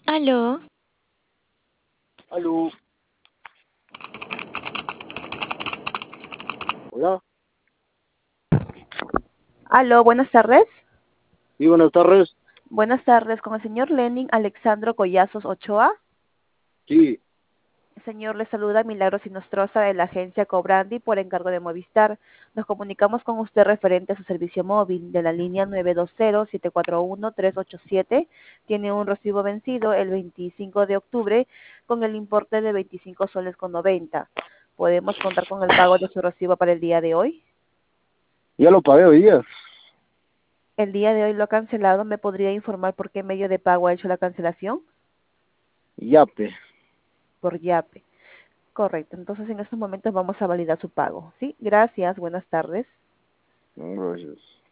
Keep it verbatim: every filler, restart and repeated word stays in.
Aló, Aló, hola, aló, buenas tardes. sí, buenas tardes, Buenas tardes, con el señor Lenin Alexandro Collazos Ochoa. sí, Señor, le saluda Milagros Inostroza de la agencia Cobrandi por encargo de Movistar. Nos comunicamos con usted referente a su servicio móvil de la línea nueve dos cero, siete cuatro uno, tres ocho siete. Tiene un recibo vencido el veinticinco de octubre con el importe de veinticinco soles con noventa. ¿Podemos contar con el pago de su recibo para el día de hoy? ya lo pagué hoy día, El día de hoy lo ha cancelado. ¿Me podría informar por qué medio de pago ha hecho la cancelación? Yape, Por Yape. Correcto. Entonces en estos momentos vamos a validar su pago. Sí, gracias. Buenas tardes. gracias.